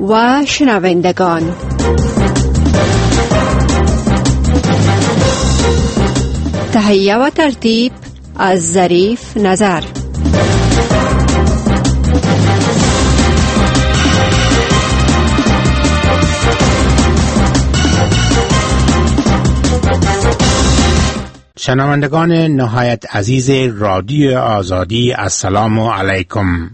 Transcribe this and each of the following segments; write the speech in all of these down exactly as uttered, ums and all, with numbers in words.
و شنوندگان، تهیه و ترتیب از ظریف نظر. شنوندگان نهایت عزیز رادیو آزادی، السلام علیکم.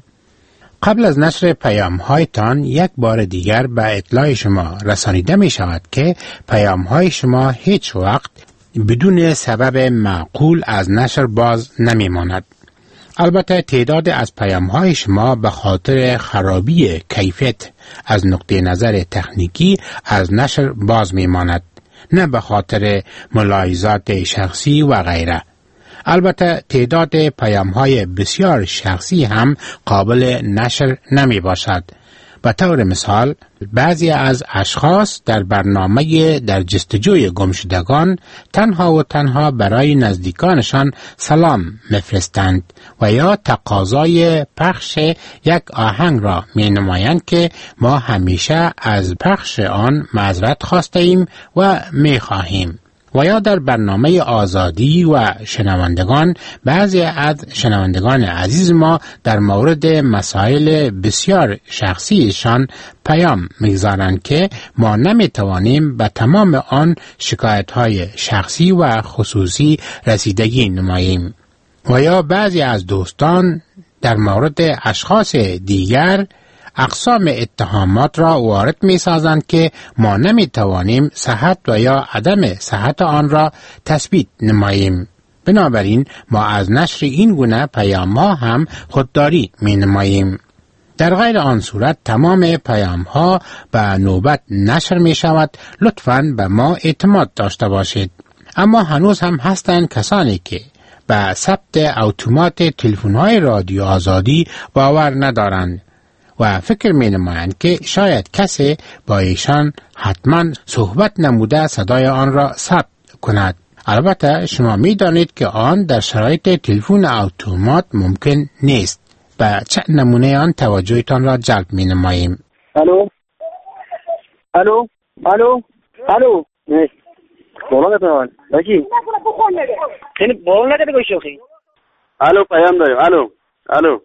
قبل از نشر پیام هایتان یک بار دیگر به اطلاع شما رسانیده می شود که پیام های شما هیچ وقت بدون سبب معقول از نشر باز نمی ماند. البته تعداد از پیام های شما به خاطر خرابی کیفیت از نقطه نظر تکنیکی از نشر باز می ماند، نه به خاطر ملاحظات شخصی و غیره. البته تعداد پیام های بسیار شخصی هم قابل نشر نمی باشد. به طور مثال بعضی از اشخاص در برنامه در جستجوی گمشدگان تنها و تنها برای نزدیکانشان سلام میفرستند و یا تقاضای پخش یک آهنگ را می نمایند که ما همیشه از پخش آن معذرت خواسته ایم و می خواهیم. و یا در برنامه آزادی و شنوندگان بعضی از شنوندگان عزیز ما در مورد مسائل بسیار شخصیشان پیام میگذارند که ما نمیتوانیم به تمام آن شکایت‌های شخصی و خصوصی رسیدگی نماییم. و یا بعضی از دوستان در مورد اشخاص دیگر اقسام اتهامات را وارد می سازند که ما نمی توانیم صحت و یا عدم صحت آن را تثبیت نماییم. بنابراین ما از نشر این گونه پیام ها هم خودداری می نماییم. در غیر آن صورت تمام پیام ها به نوبت نشر می شود. لطفاً به ما اعتماد داشته باشید. اما هنوز هم هستند کسانی که به ثبت اتومات تلفن های رادیو آزادی باور ندارند و فکر می نمایند که شاید کسی با ایشان حتما صحبت نموده صدای آن را ثبت کند. البته شما می دانید که آن در شرایط تلفن اتومات ممکن نیست. به چه نمونه آن توجهتان را جلب می نماییم. الو الو الو الو نه بولا نکنم باکی خیلی بول نکرده گوشی خیلی الو پیام داریم. الو الو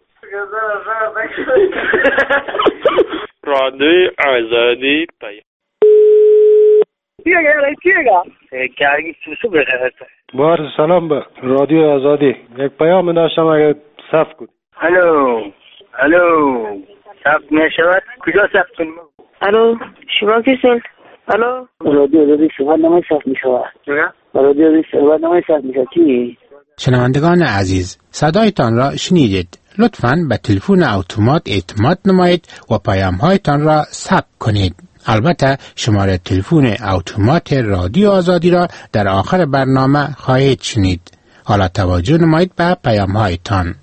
رادیو آزادی پیام چیه گه چیه گه کارگی سوسو بخیر. بار سلام به رادیو آزادی. یک پیام داشتم اگر صف کن. الو الو صف میشود کجا صف کنیم؟ الو شما کسین؟ الو رادیو آزادی صحبت نمی صف میشود. رادیو آزادی صحبت نمی صف میشود. کی؟ شنوندگان عزیز، صدایتان را شنیدید. لطفاً به تلفن اتومات اعتماد نمایید و پیام هایتان را ثبت کنید. البته شماره تلفن اتومات رادیو آزادی را در آخر برنامه خواهید شنید. حالا توجه نمایید به پیام هایتان.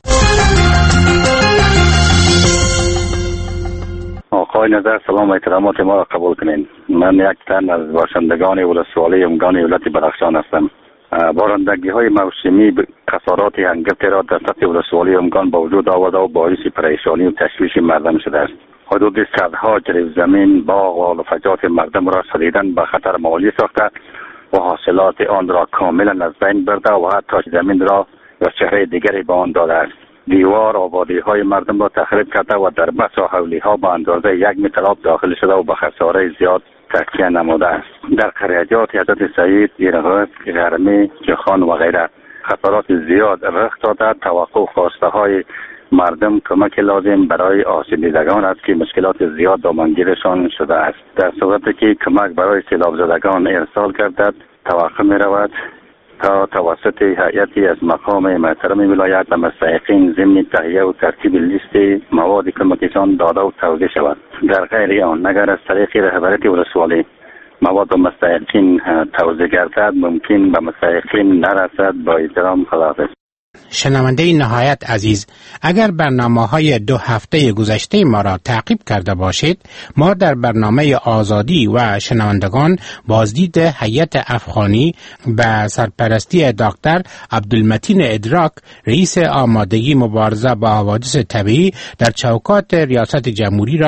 آقای نظر سلام و احترامات ما را قبول کنین. من یک تن از باشندگان ولسوالی امگان ولایت بدخشان هستم. بارندگی های موسمی خسارات هنگفتی را در سطح ولسوالی امگان با وجود آورده و باعث پریشانی و تشویش مردم شده است. حدود صدها جریب زمین، باغ و علوفجات مردم را شدیداً به خطر موالی ساخته و حاصلات آن را کاملا از بین برده و حتی زمین را و چهره دیگری به آن داده است. دیوار آبادی های مردم را تخریب کرده و در بسا حولی ها به اندازه یک متر آب داخل شده و به خساره زیاد تکیه نموده است. در قریه‌جات حضرت سعید، ایرغت، غرمی، جخان و غیره خسارات زیاد رخ داده. توقع خواسته های مردم کمک لازم برای آسیب دیدگان است که مشکلات زیاد دامنگیرشان شده است. در صورتی که کمک برای سیلاب زدگان ارسال گردد، توقع می رود تا توسط هیئتی از مقام محترم ولایت و مستحقین ضمن تهیه و ترتیب لیست مواد کمکشان داده و توزیع شود. در غیر آن اگر از طریق رهبری ولسوالی مواد و مستحقین توزیع گردد، ممکن به مستحقین نرسد. با احترام، خداحافظ. شنونده نهایت عزیز، اگر برنامه های دو هفته گذشته ما را تعقیب کرده باشید، ما در برنامه آزادی و شنوندگان بازدید هیئت افغانی به سرپرستی دکتر عبدالمتین ادراک، رئیس آمادگی مبارزه با حوادث طبیعی در چوکات ریاست جمهوری را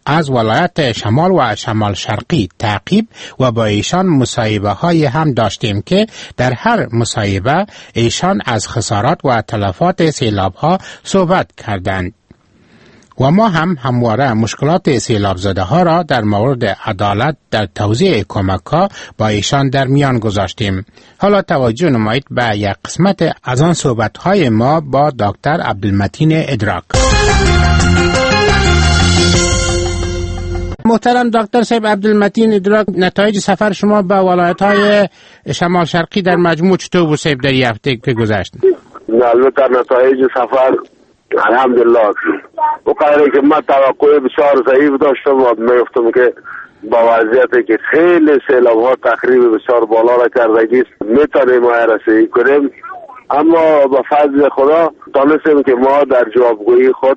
از ولایت شمال و شمال شرقی تعقیب و با ایشان مصاحبه های هم داشتیم که در هر مصاحبه ایشان از خسارات و تلفات سیلاب ها صحبت کردند. و ما هم همواره مشکلات سیلاب زده ها را در مورد عدالت در توزیع کمک ها با ایشان در میان گذاشتیم. حالا توجه نمایید به یک قسمت از آن صحبت های ما با دکتر عبدالمتین ادراک. محترم دکتر صاحب عبدالمتین ادراک، نتایج سفر شما به ولایت های شمال شرقی در مجموع چطور بود صاحب در یک هفته که گذشت؟ البته نتایج سفر الحمدلله و قدری که من توقع بسیار ضعیف داشتم و میفتم که با وضعیتی که خیلی سیلاب ها تخریب بسیار بالا را کردگی است میتونیم ما رسیدگی کنیم، اما با فضل خدا تانستیم که ما در جوابگویی خود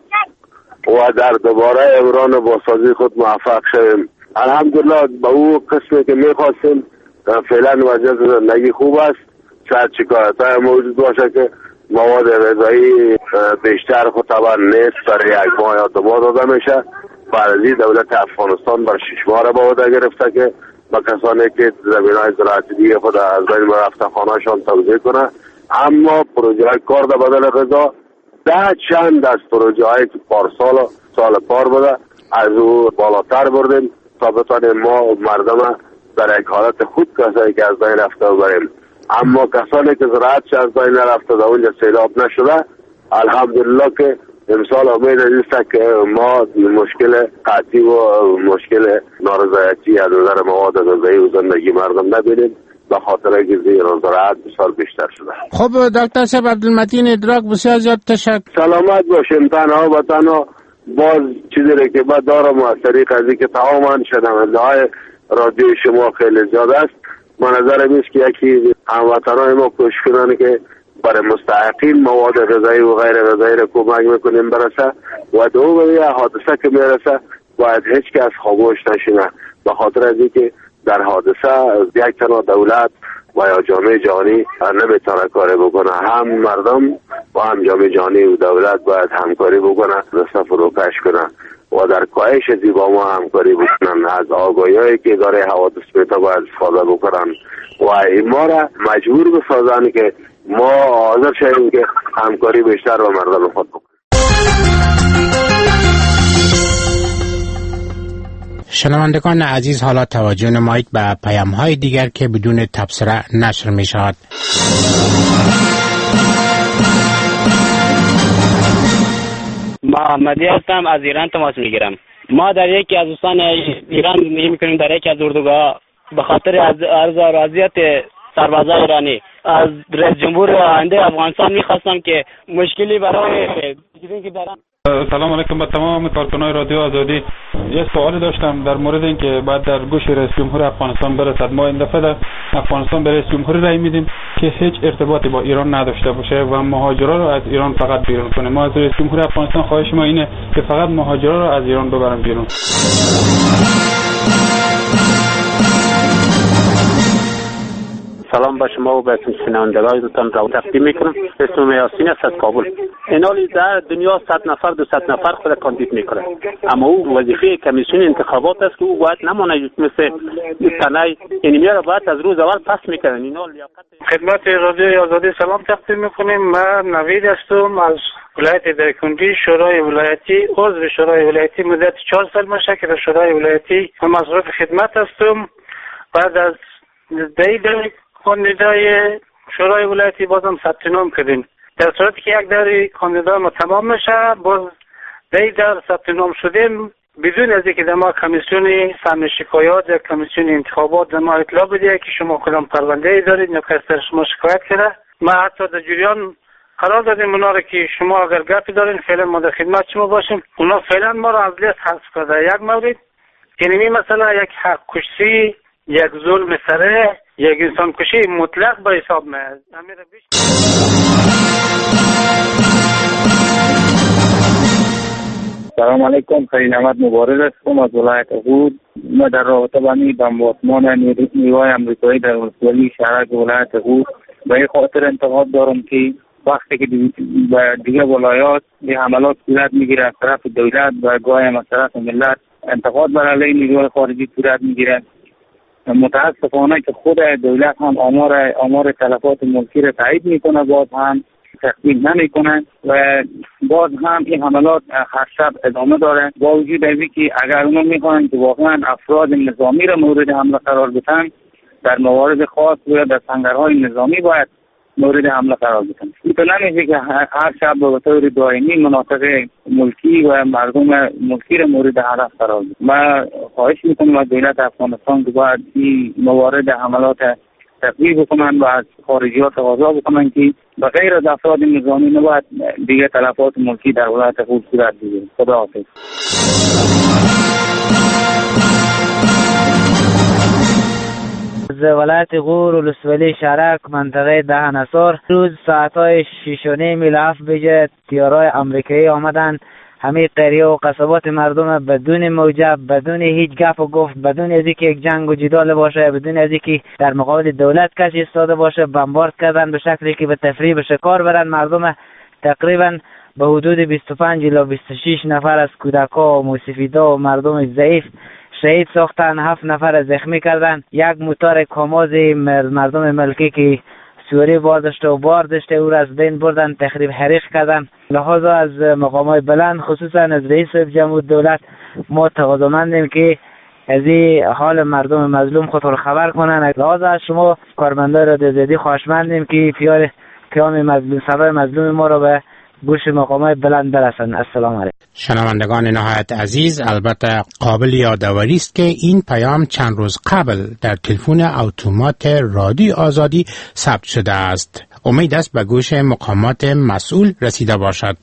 و در دوباره عمران بازسازی خود موفق شویم. الحمدلله با او قسمی که میخواستیم فعلا وضعیت زندگی خوب است. شاید شکایت های موجود باشه که مواد غذایی بیشتر خود طبعا نیست، برای یک ماه یا دو ماه داده میشه. بعد از این دولت افغانستان بر شش ماه را به عهده گرفته که با کسانی که زمینهای زراعتی دیگه خود از بین رفته خانهشان توزیع کنه. اما پروژه های کار در بدل غذا ده چند از پروژه هایی که پارسال و سال پار بوده از او بالاتر بردیم تا بتانیم ما مردم در یک حالت خود کسایی که از بین رفته بریم. اما کسانی که زراعتش از بین رفته در اونجا سیلاب نشده الحمدلله که امسال امید است که ما مشکل قحطی و مشکل نارضایتی از نظر مواد غذایی و زندگی مردم نبینیم، به خاطر که زیر زراعت بسیار بیشتر شده. خب دکتر صاحب عبدالمتین ادراک بسیار زیاد تشکر. سلامت باشیم. تنها و تنها باز چیزی را که بعد دارم از طریق از که تماما شنونده های رادیو شما خیلی زیاد است، من نظرم است که یکی هموطنان ما کوشش کنن که برای مستحقین مواد غذایی و غیر غذایی را کمک میکنیم برسه و دو به حادثه که میرسه باید هیچ کس خاموش نشینه، به خاطر از اینکه در حادثه یک تنها دولت و یا جامعه جهانی نمیتونه کاری بکنه، هم مردم و هم جامعه جهانی و دولت باید همکاری بکنه، دست فروکش کنه و در کاهش زیبا ما همکاری بکنن. از آگاهی که داره حوادث میتا باید استفاده بکنن و این ما را مجبور بسازن که ما حاضر شدیم که همکاری بیشتر با مردم خود بکنیم. شنوندگان عزیز، حالا توجه نمایید به پیام های دیگر که بدون تبصره نشر می شود. محمدی هستم، از ایران تماس می گیرم. ما در یکی از استان ایران زندگی می کنیم، در یکی از اردوگاه. به خاطر از عرض و راضیت سربازای ایرانی از رئیس جمهور آینده افغانستان میخواستم که مشکلی برای چیزی که دارم. سلام علیکم به تمام کارکنان رادیو آزادی. یه سوالی داشتم در مورد اینکه بعد در گوش رئیس جمهور افغانستان برسد. ما این دفعه در افغانستان به رئیس جمهور رای میدیم که هیچ ارتباطی با ایران نداشته باشه و مهاجرا رو از ایران فقط بیرون کنه. ما از رئیس جمهور افغانستان خواهش ما اینه که فقط مهاجرا رو از ایران ببرن بیرون. سلام به شما و به شنوندگانتان را تقدیم میکنم. اسمم یاسین است از کابل. اینالی در دنیا صد نفر دو صد نفر خود کاندید میکنه، اما او وظیفه کمیسیون انتخابات است که او باید نمونه مثل تنای اینمی را باید از روز اول پس میکنن. اینا لیاقت خدمت رادیو آزادی سلام تقدیم میکنیم. من نوید هستم از ولایت دایکنډي. شورای ولایتی عضو شورای ولایتی مدت چهار سال میشه که در شورای ولایتی مصروف خدمت هستم. بعد از دیدن کاندیدای شورای ولایتی بازم ثبت نام کردیم. در صورتی که یک دور کاندیدا ما تمام میشه باز دی در ثبت نام شدیم بدون از اینکه ما کمیسیون سمع شکایات یا کمیسیون انتخابات ما اطلاع بده که شما کدام پرونده ای دارید یا کسی در شما شکایت کرده. ما حتی در جریان قرار دادیم اونا را که شما اگر گپی دارین فعلا ما در خدمت شما باشیم. اونا فعلا ما را از لیست حذف کرده. یک مورد اینمی مثلا یک حق کشی، یک ظلم سره، یک انسان کشی مطلق به حساب میاد. سلام علیکم، خیلی نعمت مبارک هستم از ولایت هود. ما در رابطه با بمبارمان نیروهای امریکایی در ولسوالی شهرک ولایت هود به این خاطر انتقاد دارم که وقتی که دیگه ولایات به حملات صورت میگیره از طرف دولت و گاهی هم از طرف ملت انتقاد بر علیه نیروهای خارجی صورت میگیره. متاسفانه که خود دولت هم آمار آمار تلفات ملکی را تایید میکنه، باز هم تکمیل نمیکنه و باز هم این حملات هر شب ادامه داره. با وجود از اینکه اگر اونا میخوان که واقعا افراد نظامی را مورد حمله قرار بدن، در موارد خاص و در سنگرهای نظامی باید مورد حمله قرار بدن. این نمیشه که هر شب به طور دائمی مناطق ملکی و مردم ملکی را مورد هدف قرار بدن. من خواهش میکنم از دولت افغانستان که باید این موارد حملات تقویه بکنن و از خارجیات تقاضا بکنن که به غیر از افراد نظامی نباید دیگه تلفات ملکی در ولایت غور صورت بگیره. خدا حافظ. از ولایت غور ولسوالی شرک منطقه دهن اثار روز ساعتهای شش و نیم الهف بجه تیارای امریکایی آمدن همه قریه و قصبات مردم بدون موجب، بدون هیچ گپ و گفت، بدون از اینکه یک جنگ و جدال باشه، بدون از اینکه در مقابل دولت کسی ایستاده باشه، بمبارد کردن به شکلی که به تفریح به شکار برن مردم. تقریبا به حدود بیست و پنج الی بیست و شش نفر از کودکا و موسیفیدا و مردم ضعیف شهید ساختن، هفت نفر زخمی کردن. یک موتور کاماز مردم ملکی که سوری بار داشته و بار داشته او را از بین بردن، تخریب حریق کردن. لحاظا از مقامات بلند خصوصا از رئیس جمهور دولت ما تقاضامندیم که از این حال مردم مظلوم خود را خبر کنن. لحاظا از شما کارمندان رادیو آزادی خواهشمندیم که پیار پیام مظلوم صدای مظلوم ما را به گوش مقامات بلند برسن. السلام علیکم. شنوندگان نهایت عزیز، البته قابل یادآوری است که این پیام چند روز قبل در تلفن اتومات رادیو آزادی ثبت شده است. امید است به گوش مقامات مسئول رسیده باشد.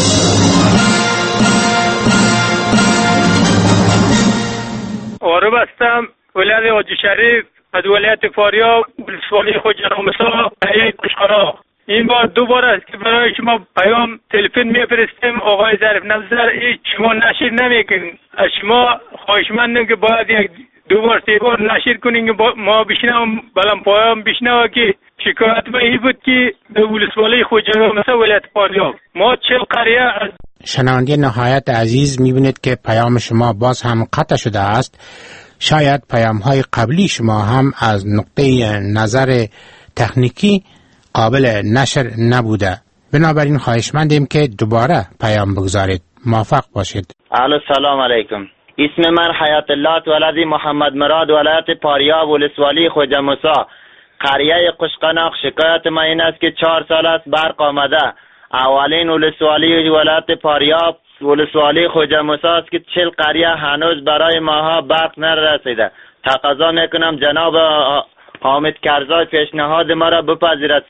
آره بستم ولایت حاجی شریف از ولایت فاریاب ولسوالی خواجه رامسا حیات قشقرا. این بار دو بار است که برای شما پیام تلفن میفرستیم. آقای ظریف نظر هیچ شما نشر نمیکنید. از شما خواهشمندم که باید یک دو بار سه بار نشر کنین که ما بشنوم، بلام پیام بشنوه که شکایت ما این بود که به ولسوالی خواجه رامسا ولایت فاریاب ما چهل قریه از شنونده نهایت عزیز میبینید که پیام شما باز هم قطع شده است. شاید پیام های قبلی شما هم از نقطه نظر تکنیکی قابل نشر نبوده. بنابراین خواهشمندیم که دوباره پیام بگذارید. موفق باشید. الو سلام علیکم. اسم من حیات الله ولدی محمد مراد ولایت پاریاب ولسوالی خواجه موسی قریه قشقناق. شکایت ما این است که چهار سال است برق آمده. اولین ولسوالی ولایت پاریاب ولسوالی خواجه موسی است که چهل قریه هنوز برای ماها برق نرسیده. تقاضا میکنم جناب حامد کرزای پیشنهاد ما را بپذیرد.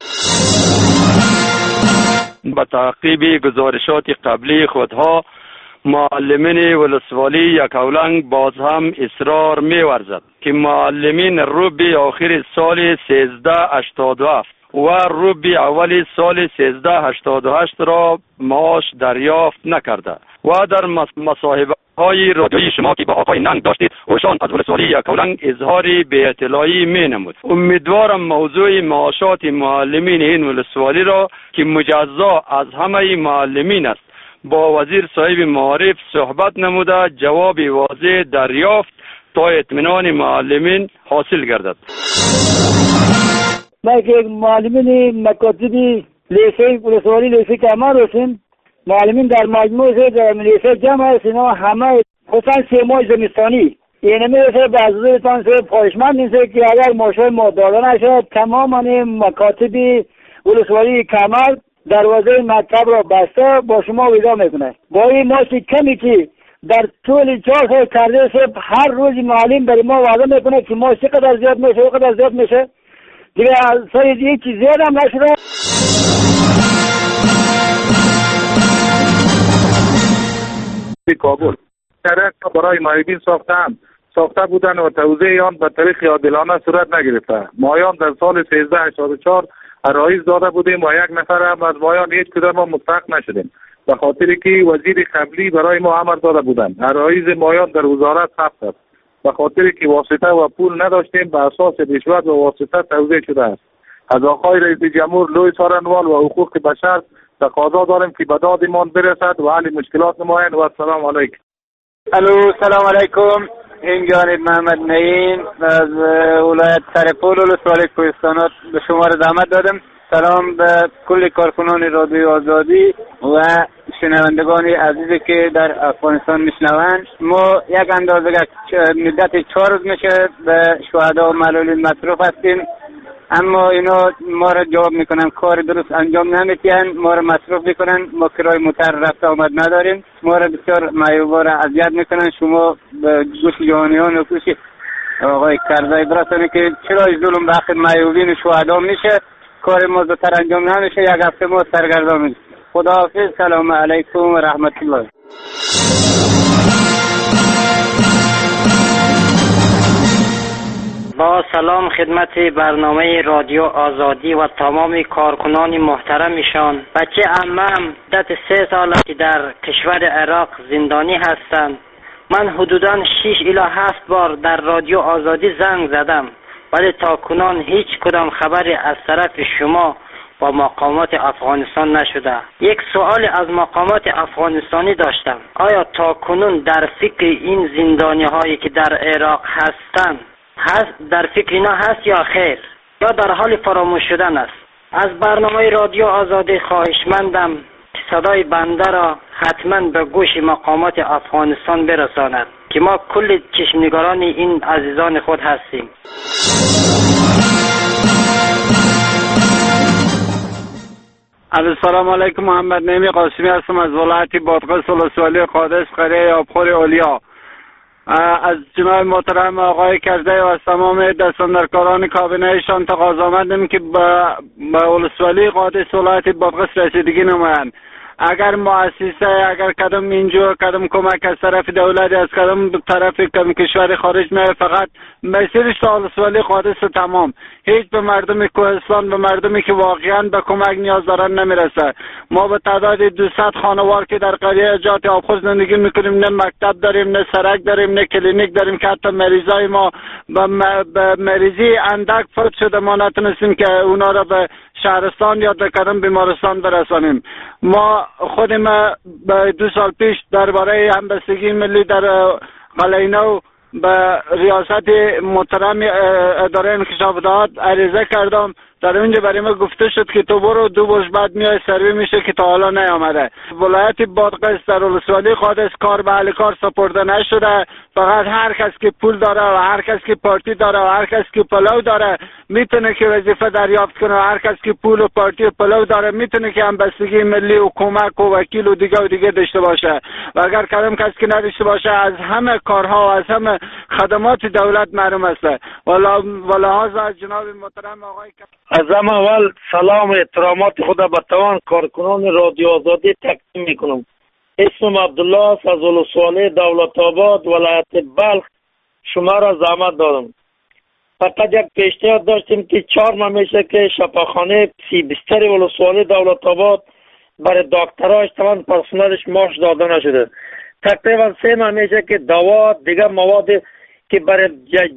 با تعقیب گزارشات قبلی خودها معلمین ولسوالی یکاولنگ باز هم اصرار می‌ورزد که معلمین روبی آخر سال سیزده هشتاد و هفت و روبی اول سال سیزده هشتاد و هشت را معاش دریافت نکرده و در مصاحبه های رادیویی شما که با آقای ننگ داشتید اوشان از ولسوالی یکاولنگ اظهار بی اطلاعی می نمود. امیدوارم موضوع معاشات معلمین این ولسوالی را که مجزا از همه معلمین است با وزیر صاحب معارف صحبت نموده جواب واضح دریافت تا اطمینان معلمین حاصل گردد. ما که معلمین مکاتبی لیسه ولسوالی لیسه کامل هستیم. معلمین در مجموعه در لیسه جمع هستیم و همه خصوصا سه ماه زمستانی یعنی میرسه به حضورتان سه خواهشمند نیسته که اگر ماشای ما داده نشد تماما مکاتبی ولسوالی کامل دروازه مکتب را بسته با شما ویدا میکنه. با این ماشی کمی که در طول چهار سال کرده سه هر روز معلم برای ما وعده میکنه که ماش چقدر زیاد میشه و قدر زیاد میشه دیگه سال دیگه چیز زیاد هم نشده. کابل شرک برای مایبین ساختن ساخته بودن و توزیع آن به طریق عادلانه صورت نگرفته. مایان در سال سیزده هشتاد و چهار عرایض داده بودیم و یک نفر هم از مایان هیچ کدام ما مستحق نشدیم به خاطر که وزیر قبلی برای ما امر داده بودند عرایض مایان در وزارت ثبت است. به خاطر که واسطه و پول نداشتیم به اساس رشوت و واسطه توزیع شده است. از آقای رئیس جمهور لوی سارنوال و حقوق بشر تقاضا داریم که به دادمان برسد و حل مشکلات نمایند و السلام علیکم. الو سلام علیکم. این جانب محمد نعیم از ولایت سرپول ولسوالی کوهستانات به شما را زحمت دادم. سلام به کل کارکنان رادیو آزادی و شنوندگان عزیزی که در افغانستان میشنوند. ما یک اندازه مدت چهار روز میشه به شهدا و معلولین مصروف هستیم، اما اینا ما را جواب میکنن، کار درست انجام نمیتین، ما را مصروف میکنن، ما کرای موتر رفت آمد نداریم، ما را بسیار معیوبا را اذیت میکنن. شما به گوش جهانیان و گوش آقای کرزی برسانید که چرا ظلم به حق معیوبین شهدا میشه، کار ما زودتر انجام نمیشه، یک هفته ما سرگردان میشه. خداحافظ. سلام علیکم و رحمت الله. با سلام خدمت برنامه رادیو آزادی و تمام کارکنان محترمشان. بچه عمم دت سه سال که در کشور عراق زندانی هستند. من حدوداً شش الی هفت بار در رادیو آزادی زنگ زدم، ولی تا کنون هیچ کدام خبری از طرف شما با مقامات افغانستان نشده. یک سوال از مقامات افغانستانی داشتم. آیا تا کنون در فکر این زندانی هایی که در عراق هستند هست، در فکر اینا هست یا خیر، یا در حال فراموش شدن است؟ از برنامه رادیو آزادی خواهشمندم که صدای بنده را حتما به گوش مقامات افغانستان برساند که ما کل چشمنگاران این عزیزان خود هستیم. السلام علیکم. محمد نعیمی قاسمی هستم از ولایت بادغیس ولسوالی قادس قریه آبخور اولیا. از جناب محترم آقای کرزی و از تمام دستاندرکاران کابینه‌شان تقاضا مندم که به ولسوالی قادس ولایت بادغیس رسیدگی نمایند. اگر مؤسسه، اگر کدام اینجور کدام کمک از طرف دولت، از کدام طرف کم کشور خارج میاد، فقط مسیرش تا ولسوالی قادس تمام، هیچ به مردم کوهستان، به مردمی که واقعا به کمک نیاز دارن نمیرسه. ما به تعداد دویست خانوار که در قریه جات آبخور زندگی میکنیم، نه مکتب داریم، نه سرک داریم، نه کلینیک داریم که حتی مریضای ما به مریضی اندک فرد شده ما نتونستیم که اونا را به شهرستان یا در کدام بیمارستان برسانیم. ما خودم به دو سال پیش درباره همبستگی ملی در قلعه نو به ریاست محترم اداره انکشافات عریضه کردم. در اونجا برای ما گفته شد که تو برو دو روز بعد میای سروی میشه که تا حالا نیامده. ولایت بادغیس در ولسوالی قادس کار به اهل کار سپرده نشده. فقط هر کس که پول داره و هر کس که پارتی داره و هر کس که پلو داره میتونه که وظیفه دریافت کنه و هر کس که پول و پارتی و پلو داره میتونه که همبستگی ملی و کمک و وکیل و دیگه و دیگه داشته باشه. و اگر کدام کس که نداشته باشه از همه کارها و از همه خدمات دولت محروم است. والا ولهذا از جناب محترم آقای از همه اول سلام و احترامات خود به تمام کارکنان رادیو آزادی تقدیم میکنم. اسمم عبدالله است از ولسوالی دولت آباد ولایت بلخ. شما را زحمت دادم. فقط یک پیشنهاد داشتیم که چهار ماه میشه که شفاخانه سی بستر ولسوالی دولت آباد برای دکتراش تمام پرسنلش ماش داده نشده. تقریبا سه ماه میشه که دوا دیگه مواد که برای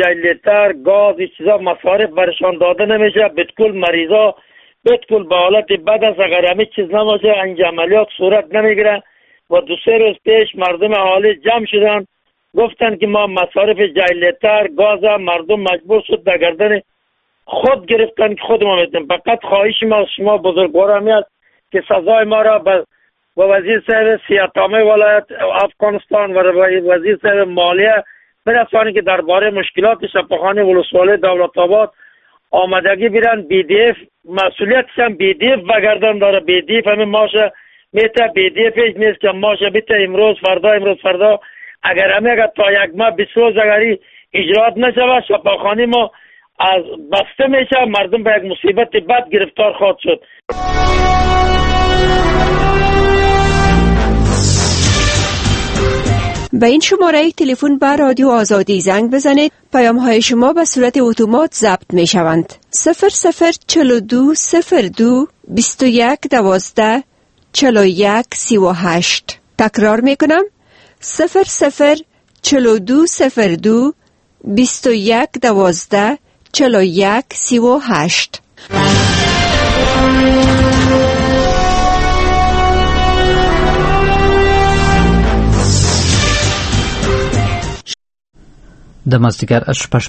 جلیتر گاز این چیزا مصارف برشان داده نمیشه. بتکل مریضا بتکل به حالت بد است. اگر همه چیز نماشه انج عملیات صورت نمیگیره. و دو سه روز پیش مردم اهالی جمع شدن گفتن که ما مصارف جلیتر گاز مردم مجبور شد در گردن خود گرفتن که خود ما میتونیم. فقط خواهش ما از شما بزرگوار همی است که سزای ما را به وزیر صاحب سیاحتامه ولایت افغانستان و وزیر صاحب مالیه برسانی که درباره مشکلات شفاخانه ولسوالی دولت آباد آمدگی بیرن. بی دی اف مسئولیتش هم بی دی اف بگردن داره. بی دی اف همین ماشه میته بی دی اف هیچ نیست که ماشه بیته امروز فردا امروز فردا. اگر همه اگر تا یک ماه بیست روز اگری اجرات نشود شفاخانه ما از بسته میشه، مردم به یک مصیبت بد گرفتار خواهد شد. به این شماره تلفن به رادیو آزادی زنگ بزنید. پیام های شما به صورت اتومات ضبط می شوند. صفر صفر چلو دو صفر دو بیست و یک دوازده چلو یک سی و هشت. تکرار می کنم. صفر صفر چلو دو صفر دو بیست و یک دوازده چلو یک سی و هشت. د مازدیګر شپږ